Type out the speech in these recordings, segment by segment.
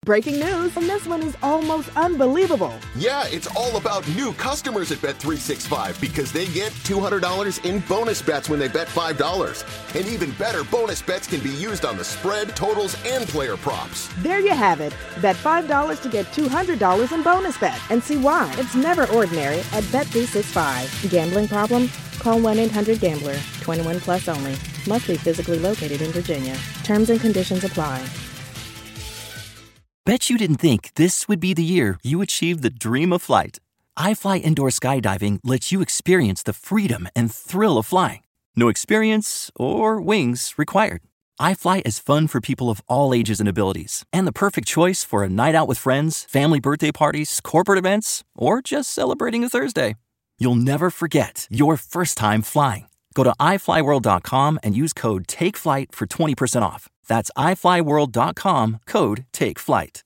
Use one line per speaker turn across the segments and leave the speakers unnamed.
Breaking news, and this one is almost unbelievable.
Yeah, it's all about new customers at Bet365 because they get $200 in bonus bets when they bet $5. And even better, bonus bets can be used on the spread, totals, and player props.
There you have it. Bet $5 to get $200 in bonus bets. And see why. It's never ordinary at Bet365. Gambling problem? Call 1-800-GAMBLER. 21 plus only. Must be physically located in Virginia. Terms and conditions apply.
Bet you didn't think this would be the year you achieved the dream of flight. iFly Indoor Skydiving lets you experience the freedom and thrill of flying. No experience or wings required. iFly is fun for people of all ages and abilities, and the perfect choice for a night out with friends, family birthday parties, corporate events, or just celebrating a Thursday. You'll never forget your first time flying. Go to iFlyWorld.com and use code TAKEFLIGHT for 20% off. That's iFlyWorld.com, code TAKEFLIGHT.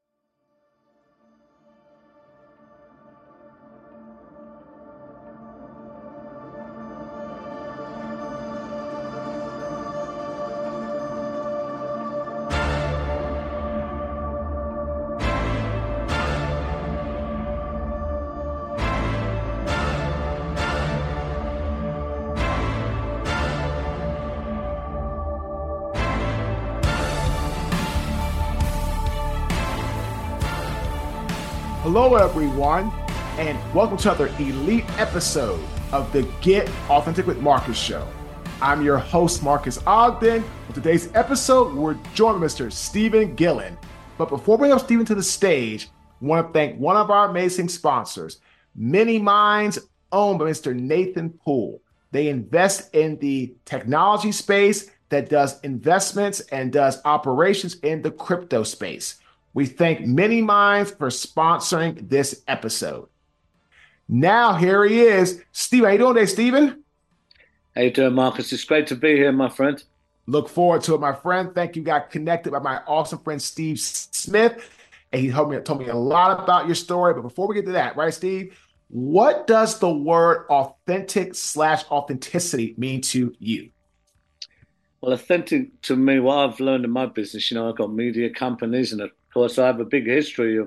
Hello, everyone, and welcome to another elite episode of the Get Authentic with Marcus show. I'm your host, Marcus Ogden. For today's episode, we're joined by Mr. Stephen Gillen. But before we bring up Stephen to the stage, I want to thank one of our amazing sponsors, Many Minds, owned by Mr. Nathan Poole. They invest in the technology space that does investments and does operations in the crypto space. We thank Many Minds for sponsoring this episode. Now, here he is. Steve, how you doing today, Stephen?
How you doing, Marcus? It's great to be here, my friend.
Look forward to it, my friend. Thank you. Got connected by my awesome friend, Steve Smith, and he told me a lot about your story. But before we get to that, right, Steve, what does the word authentic/authenticity mean to you?
Well, authentic to me, what I've learned in my business, I've got media companies, and of course, I have a big history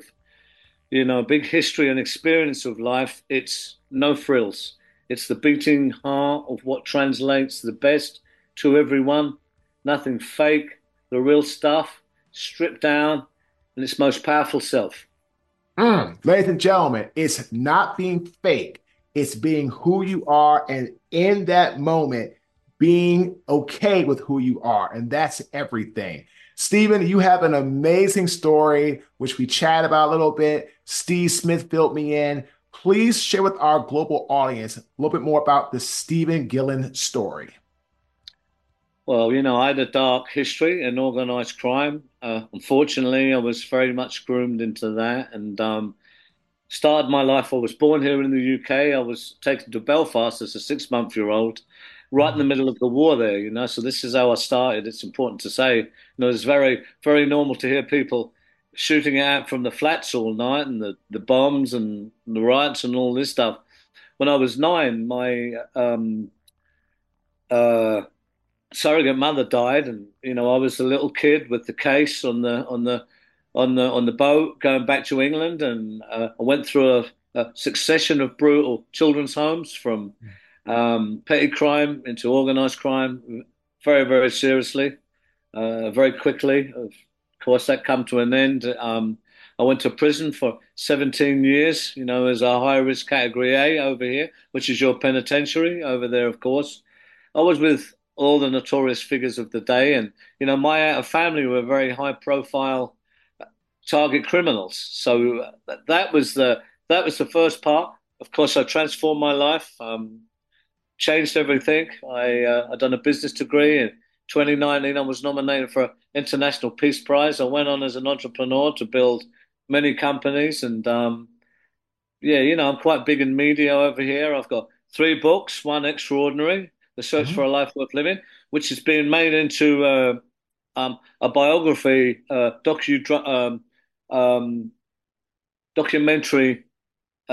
and experience of life. It's no frills. It's the beating heart of what translates the best to everyone. Nothing fake, the real stuff, stripped down, and its most powerful self.
Ladies and gentlemen, it's not being fake. It's being who you are, and in that moment, being okay with who you are. And that's everything. Stephen, you have an amazing story, which we chat about a little bit. Steve Smith filled me in. Please share with our global audience a little bit more about the Stephen Gillen story.
Well, I had a dark history in organized crime. Unfortunately, I was very much groomed into that, and started my life. I was born here in the UK. I was taken to Belfast as a 6-month-old, right in the middle of the war there, So this is how I started. It's important to say, it's very, very normal to hear people shooting out from the flats all night, and the bombs and the riots and all this stuff. When I was 9, my surrogate mother died, and I was a little kid with the case on the boat going back to England, and I went through a succession of brutal children's homes from petty crime into organized crime, very, very seriously, very quickly. Of course, that come to an end. I went to prison for 17 years, as a high-risk category A over here, which is your penitentiary over there, of course. I was with all the notorious figures of the day, and, my family were very high-profile target criminals. So that was the first part. Of course, I transformed my life. Changed everything. I'd done a business degree. In 2019, I was nominated for an International Peace Prize. I went on as an entrepreneur to build many companies. And, I'm quite big in media over here. I've got 3 books, one extraordinary, The Search for a Life Worth Living, which has been made into a biography, documentary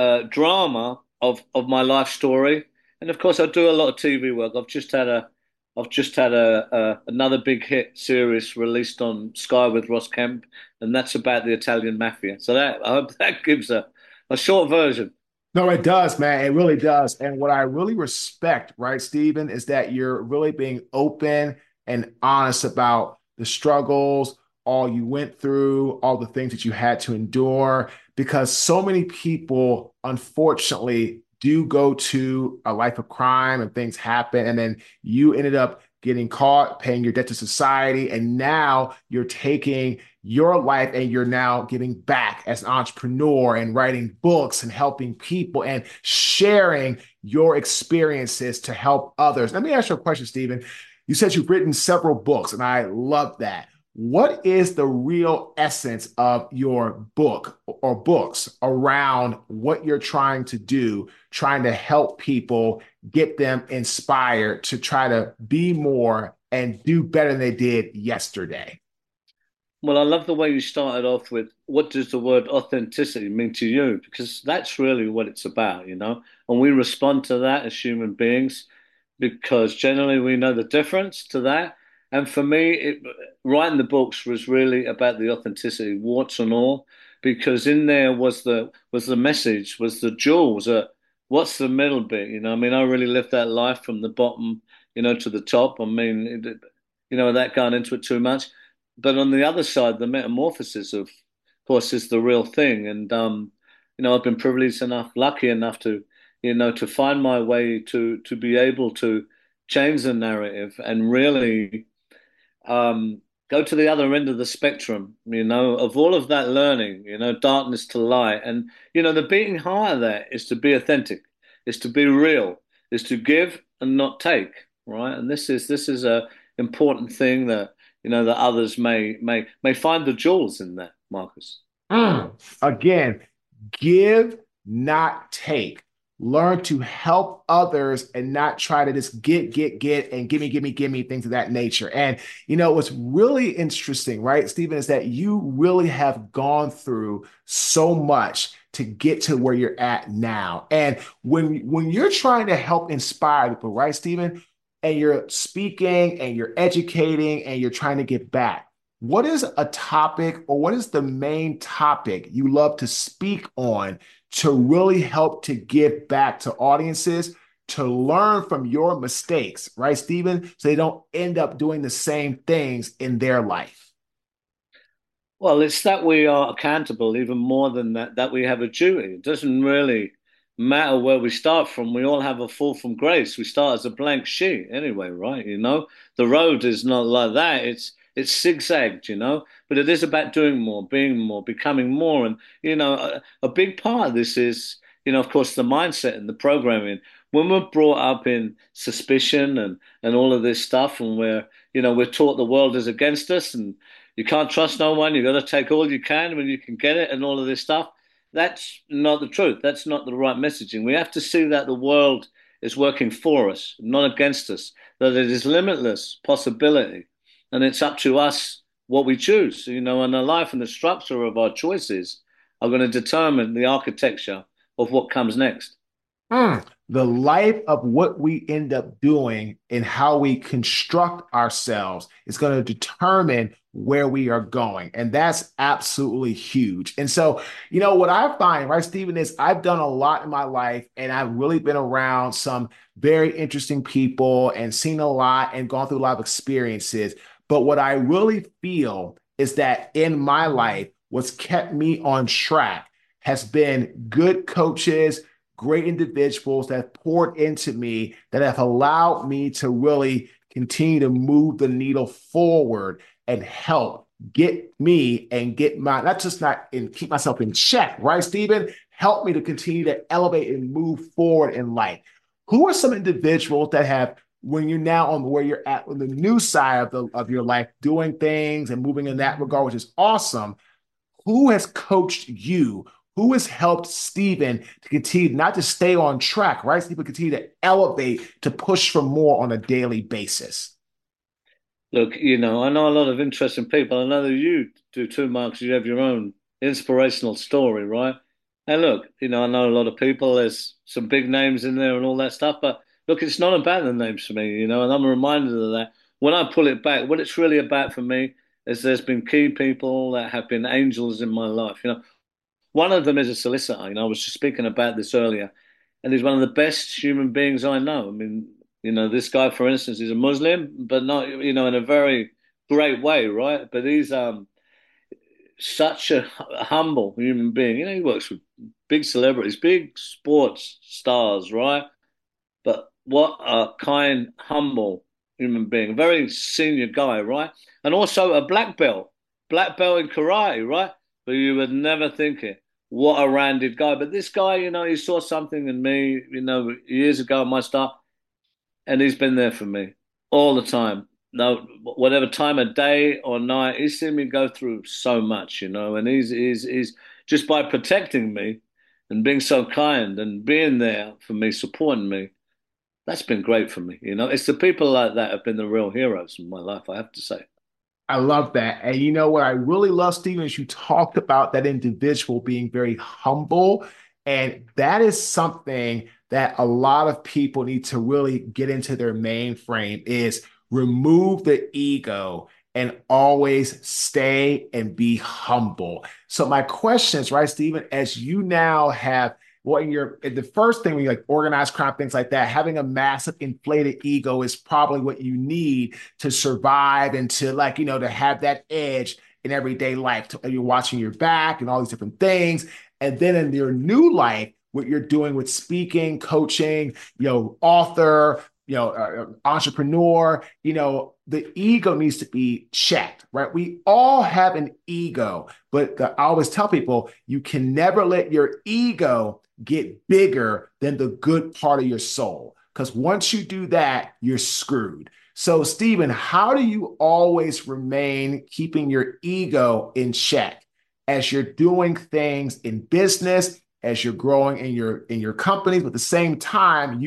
drama of my life story. And of course, I do a lot of TV work. I've just had a I've just had another big hit series released on Sky with Ross Kemp, and that's about the Italian mafia. So that I hope that gives a short version.
No, it does, man. It really does. And what I really respect, right, Stephen, is that you're really being open and honest about the struggles, all you went through, all the things that you had to endure, because so many people, unfortunately, do go to a life of crime and things happen. And then you ended up getting caught, paying your debt to society. And now you're taking your life and you're now giving back as an entrepreneur and writing books and helping people and sharing your experiences to help others. Let me ask you a question, Stephen. You said you've written several books, and I love that. What is the real essence of your book or books around what you're trying to do, trying to help people, get them inspired to try to be more and do better than they did yesterday?
Well, I love the way you started off with what does the word authenticity mean to you? Because that's really what it's about, you know? And we respond to that as human beings because generally we know the difference to that. And for me, writing the books was really about the authenticity, warts and all, because in there was the message, was the jewels. What's the middle bit? You know, I mean, I really lived that life from the bottom, to the top. I mean, that going into it too much. But on the other side, the metamorphosis of course, is the real thing. And I've been privileged enough, lucky enough to find my way to be able to change the narrative and really go to the other end of the spectrum, of all of that learning, darkness to light. And, the beating heart of that is to be authentic, is to be real, is to give and not take, right? And this is a important thing that, that others may find the jewels in that, Marcus.
Again, give, not take. Learn to help others and not try to just get, and give me, things of that nature. And, what's really interesting, right, Stephen, is that you really have gone through so much to get to where you're at now. And when you're trying to help inspire people, right, Stephen, and you're speaking and you're educating and you're trying to get back, what is a topic or what is the main topic you love to speak on to really help to give back to audiences, to learn from your mistakes, right, Stephen? So they don't end up doing the same things in their life.
Well, it's that we are accountable even more than that we have a duty. It doesn't really matter where we start from. We all have a fall from grace. We start as a blank sheet anyway, right? The road is not like that. It's zigzagged, but it is about doing more, being more, becoming more. And, a big part of this is, of course, the mindset and the programming. When we're brought up in suspicion and all of this stuff, and we're taught the world is against us and you can't trust no one, you've got to take all you can when you can get it and all of this stuff. That's not the truth. That's not the right messaging. We have to see that the world is working for us, not against us, that it is limitless possibility. And it's up to us what we choose, and the life and the structure of our choices are going to determine the architecture of what comes next.
The life of what we end up doing and how we construct ourselves is going to determine where we are going. And that's absolutely huge. And so, what I find, right, Stephen, is I've done a lot in my life and I've really been around some very interesting people and seen a lot and gone through a lot of experiences. But what I really feel is that in my life, what's kept me on track has been good coaches, great individuals that have poured into me, that have allowed me to really continue to move the needle forward and help get me and get my, keep myself in check, right, Stephen? Help me to continue to elevate and move forward in life. Who are some individuals that have, when you're now on where you're at on the new side of your life, doing things and moving in that regard, which is awesome, who has coached you? Who has helped Stephen to continue not to stay on track, right? Stephen continue to elevate, to push for more on a daily basis.
Look, I know a lot of interesting people. I know that you do too, Mark. You have your own inspirational story, right? And look, I know a lot of people. There's some big names in there and all that stuff, but look, it's not about the names for me, and I'm reminded of that. When I pull it back, what it's really about for me is there's been key people that have been angels in my life. One of them is a solicitor. I was just speaking about this earlier, and he's one of the best human beings I know. I mean, this guy, for instance, is a Muslim, but not, in a very great way, right? But he's such a humble human being. He works with big celebrities, big sports stars, right? But what a kind, humble human being, very senior guy, right? And also a black belt in karate, right? But you would never think it. What a rounded guy. But this guy, he saw something in me, years ago at my start, and he's been there for me all the time. No, whatever time of day or night, he's seen me go through so much, and he's just by protecting me and being so kind and being there for me, supporting me. That's been great for me. It's the people like that have been the real heroes in my life, I have to say.
I love that. And you know what I really love, Stephen, is you talked about that individual being very humble. And that is something that a lot of people need to really get into their mainframe is remove the ego and always stay and be humble. So my question is, right, Stephen, as you now have the first thing when you like organized crime, things like that, having a massive inflated ego is probably what you need to survive and to to have that edge in everyday life. You're watching your back and all these different things. And then in your new life, what you're doing with speaking, coaching, author, entrepreneur, the ego needs to be checked, right? We all have an ego, but I always tell people you can never let your ego get bigger than the good part of your soul. Because once you do that, you're screwed. So, Stephen, how do you always remain keeping your ego in check as you're doing things in business, as you're growing in your companies, but at the same time,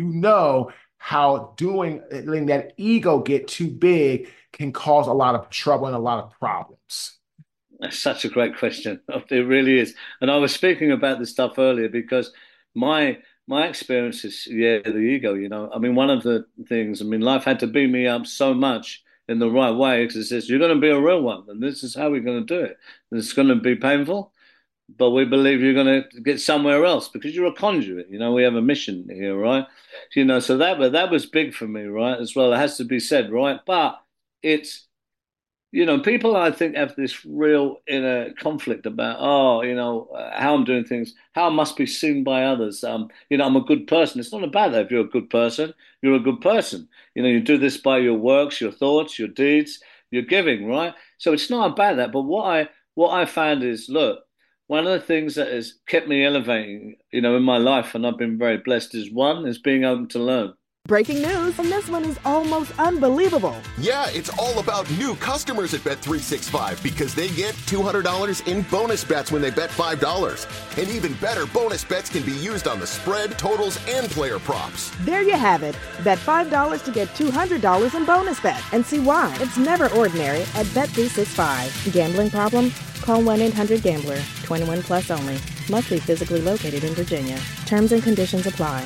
how letting that ego get too big can cause a lot of trouble and a lot of problems?
That's such a great question. It really is. And I was speaking about this stuff earlier because my experience is, the ego, I mean, one of the things, life had to beat me up so much in the right way because it says, you're going to be a real one. And this is how we're going to do it. And it's going to be painful, but we believe you're going to get somewhere else because you're a conduit. We have a mission here, right? So that was big for me, right? As well, it has to be said, right? But it's, people I think have this real inner conflict about, how I'm doing things, how I must be seen by others. I'm a good person. It's not about that. If you're a good person, you're a good person. You do this by your works, your thoughts, your deeds, your giving, right? So it's not about that. But what I found is, look, one of the things that has kept me elevating, in my life, and I've been very blessed, is being open to learn.
Breaking news, and this one is almost unbelievable.
Yeah, it's all about new customers at Bet365 because they get $200 in bonus bets when they bet $5. And even better, bonus bets can be used on the spread, totals, and player props.
There you have it. Bet $5 to get $200 in bonus bets. And see why. It's never ordinary at Bet365. Gambling problem? Call 1-800-GAMBLER. 21 plus only. Must be physically located in Virginia. Terms and conditions apply.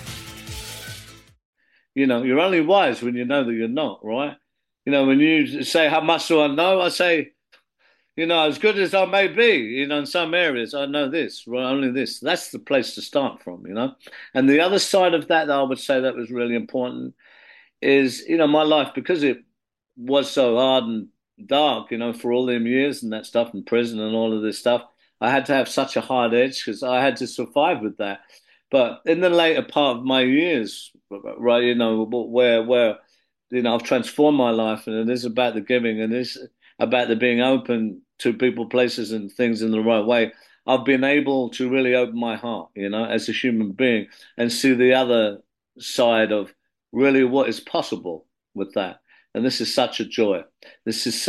You're only wise when you know that you're not, right? When you say, how much do I know? I say, as good as I may be, in some areas, I know this, right? Only this. That's the place to start from, And the other side of that I would say that was really important is, my life, because it was so hard and dark, for all them years and that stuff in prison and all of this stuff, I had to have such a hard edge because I had to survive with that. But in the later part of my years, right, where I've transformed my life, and it is about the giving, and it's about the being open to people, places, and things in the right way. I've been able to really open my heart, as a human being, and see the other side of really what is possible with that. And this is such a joy. This is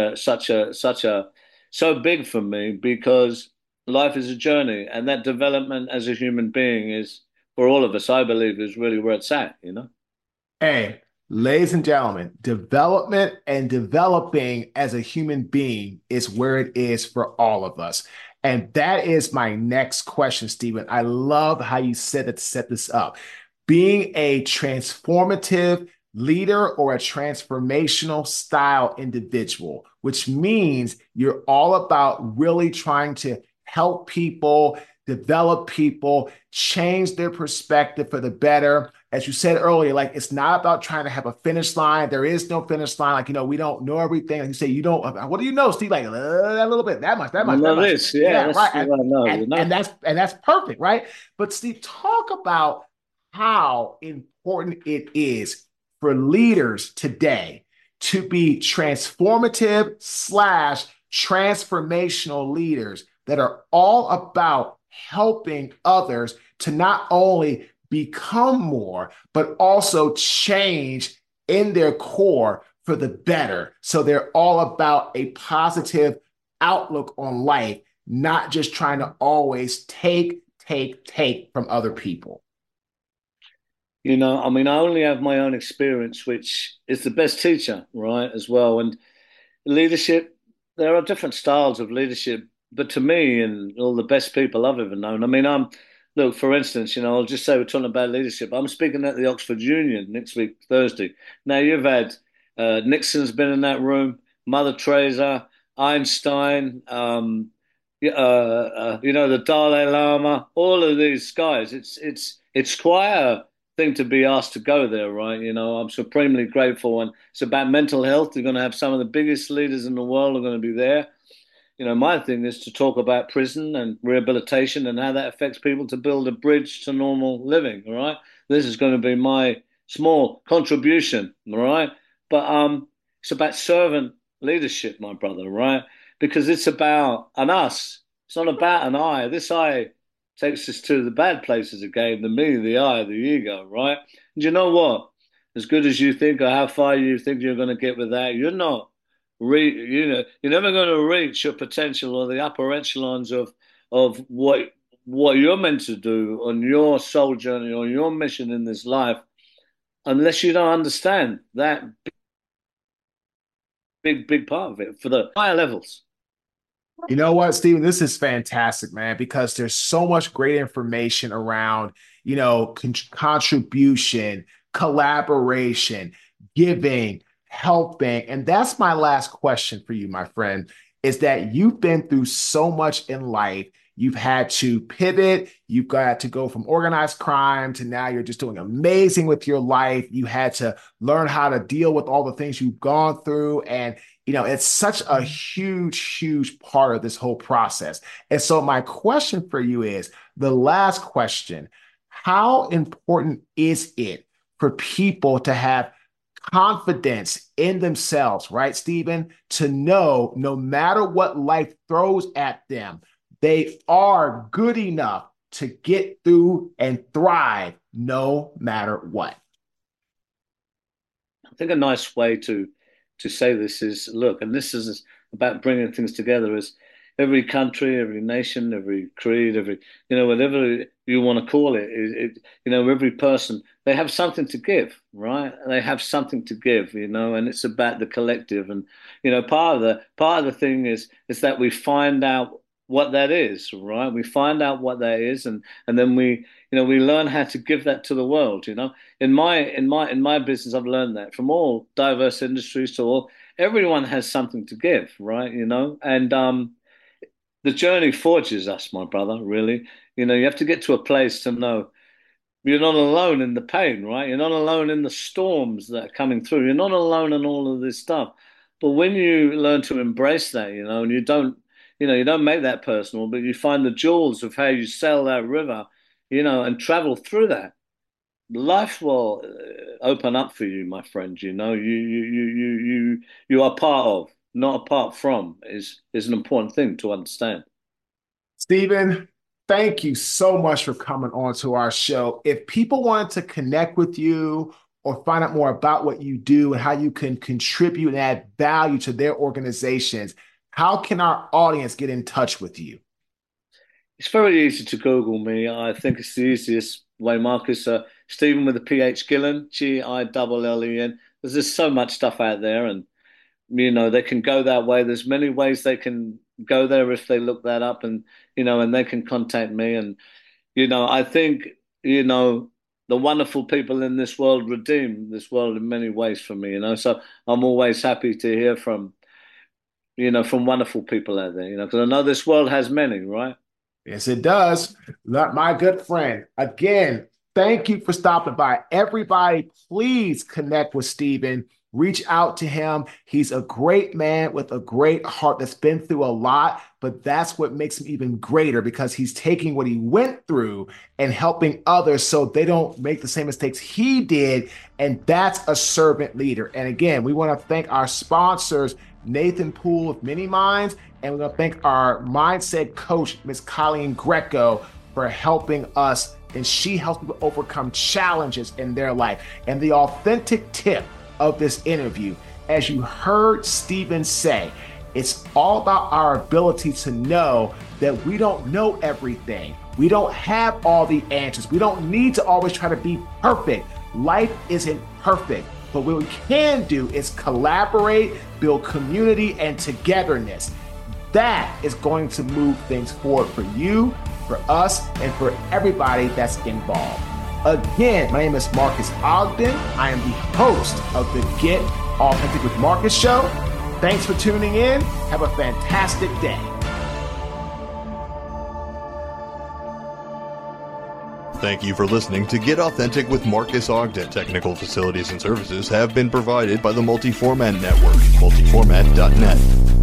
so big for me because life is a journey, and that development as a human being is, for all of us, I believe, is really where it's at,
Hey, ladies and gentlemen, development and developing as a human being is where it is for all of us. And that is my next question, Stephen. I love how you said it to set this up. being a transformative leader or a transformational style individual, which means you're all about really trying to help people, develop people, change their perspective for the better. As you said earlier, like it's not about trying to have a finish line. There is no finish line. Like, we don't know everything. Like you say, you don't, what do you know, Steve? Like that little bit, that much, that much, that much.
This, yeah,
Yeah,
that's
right.
what I know,
And that's perfect, right? But Steve, talk about how important it is for leaders today to be transformative slash transformational leaders that are all about helping others to not only become more, but also change in their core for the better. So they're all about a positive outlook on life, not just trying to always take from other people.
I mean, I only have my own experience, which is the best teacher, right, as well. And leadership, there are different styles of leadership, but to me, and all the best people I've ever known, I mean, look, for instance, I'll just say we're talking about leadership. I'm speaking at the Oxford Union next week, Thursday. Now, you've had Nixon's been in that room, Mother Teresa, Einstein, the Dalai Lama, all of these guys. It's quite a thing to be asked to go there, right? I'm supremely grateful, and it's about mental health. You're going to have some of the biggest leaders in the world are going to be there. My thing is to talk about prison and rehabilitation and how that affects people to build a bridge to normal living. All right, this is going to be my small contribution. All right, but it's about servant leadership, my brother. Right, because it's about an us. It's not about an I. This I takes us to the bad places again. The me, the I, the ego. Right, and you know what? As good as you think, or how far you think you're going to get with that, you're not. You're never going to reach your potential or the upper echelons of what you're meant to do on your soul journey or your mission in this life, unless you don't understand that big part of it for the higher levels.
You know what, Stephen? This is fantastic, man, because there's so much great information around, contribution, collaboration, giving, helping. And that's my last question for you, my friend, is that you've been through so much in life. You've had to pivot. You've got to go from organized crime to now you're just doing amazing with your life. You had to learn how to deal with all the things you've gone through. And, it's such a huge part of this whole process. And so my question for you is the last question: how important is it for people to have confidence in themselves, right, Stephen, to know no matter what life throws at them, they are good enough to get through and thrive no matter what?
I think a nice way to say this is, look, and this is about bringing things together, is every country, every nation, every creed, every, whatever you want to call it, every person, they have something to give, right? They have something to give, and it's about the collective. And, part of the thing is that we find out what that is, right? We find out what that is, and then we learn how to give that to the world. In my business, I've learned that from all diverse industries to all, everyone has something to give, right? And the journey forges us, my brother. Really, you have to get to a place to know you're not alone in the pain, right? You're not alone in the storms that are coming through. You're not alone in all of this stuff. But when you learn to embrace that, and you don't make that personal, but you find the jewels of how you sail that river, and travel through that, life will open up for you, my friend. You are part of, not apart from, is an important thing to understand.
Stephen, thank you so much for coming on to our show. If people wanted to connect with you or find out more about what you do and how you can contribute and add value to their organizations, how can our audience get in touch with you?
It's very easy to Google me. I think it's the easiest way, Marcus. Stephen with a PH Gillen, Gillen. There's just so much stuff out there, and they can go that way. There's many ways they can go there if they look that up, and and they can contact me. And I think the wonderful people in this world redeem this world in many ways for me, So I'm always happy to hear from wonderful people out there, because I know this world has many, right?
Yes, it does. My good friend, again, thank you for stopping by. Everybody, please connect with Stephen. Reach out to him. He's a great man with a great heart that's been through a lot, but that's what makes him even greater, because he's taking what he went through and helping others so they don't make the same mistakes he did. And that's a servant leader. And again, we want to thank our sponsors, Nathan Poole of Mini Minds, and we're going to thank our mindset coach, Ms. Colleen Greco, for helping us. And she helps people overcome challenges in their life. And the authentic tip of this interview, as you heard Stephen say, it's all about our ability to know that we don't know everything. We don't have all the answers. We don't need to always try to be perfect. Life isn't perfect, but what we can do is collaborate, build community and togetherness. That is going to move things forward for you, for us, and for everybody that's involved. Again, my name is Marcus Ogden. I am the host of the Get Authentic with Marcus show. Thanks for tuning in. Have a fantastic day.
Thank you for listening to Get Authentic with Marcus Ogden. Technical facilities and services have been provided by the Multiformat Network, multiformat.net.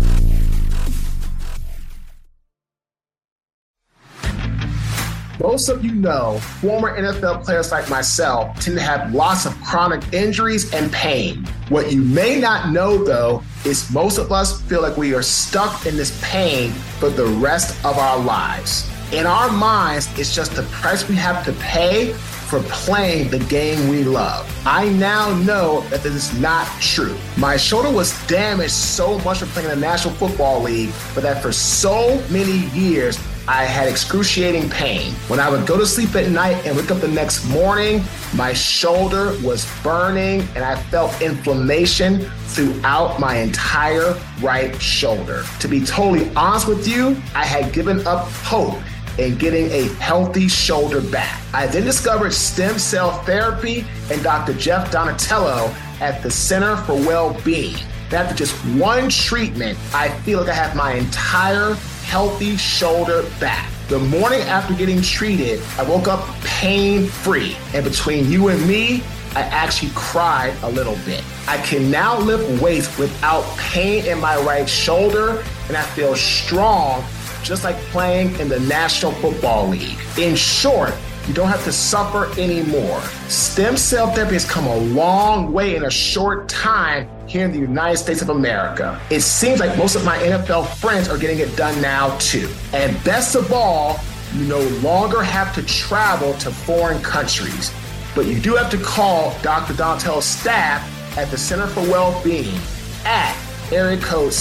Most of you know, former NFL players like myself tend to have lots of chronic injuries and pain. What you may not know, though, is most of us feel like we are stuck in this pain for the rest of our lives. In our minds, it's just the price we have to pay for playing the game we love. I now know that this is not true. My shoulder was damaged so much from playing in the National Football League, but that for so many years, I had excruciating pain. When I would go to sleep at night and wake up the next morning, my shoulder was burning and I felt inflammation throughout my entire right shoulder. To be totally honest with you, I had given up hope in getting a healthy shoulder back. I then discovered stem cell therapy and Dr. Jeff Donatello at the Center for Well-Being. After just one treatment, I feel like I have my entire healthy shoulder back. The morning after getting treated, I woke up pain-free. And between you and me, I actually cried a little bit. I can now lift weights without pain in my right shoulder, and I feel strong, just like playing in the National Football League. In short, you don't have to suffer anymore. Stem cell therapy has come a long way in a short time here in the United States of America. It seems like most of my NFL friends are getting it done now too. And best of all, you no longer have to travel to foreign countries, but you do have to call Dr. Donatello's staff at the Center for Well-Being at area code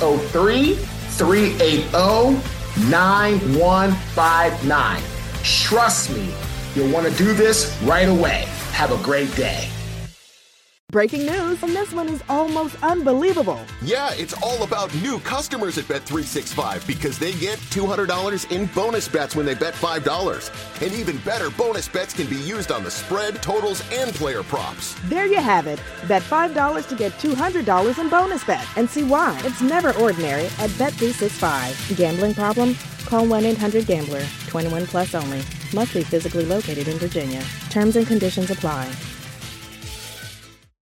603-380-9159. Trust me, you'll want to do this right away. Have a great day.
Breaking news, and this one is almost unbelievable.
Yeah, it's all about new customers at Bet365 because they get $200 in bonus bets when they bet $5. And even better, bonus bets can be used on the spread, totals, and player props.
There you have it. Bet $5 to get $200 in bonus bets and see why. It's never ordinary at Bet365. Gambling problem? Call 1-800-GAMBLER. 21 plus only. Must be physically located in Virginia. Terms and conditions apply.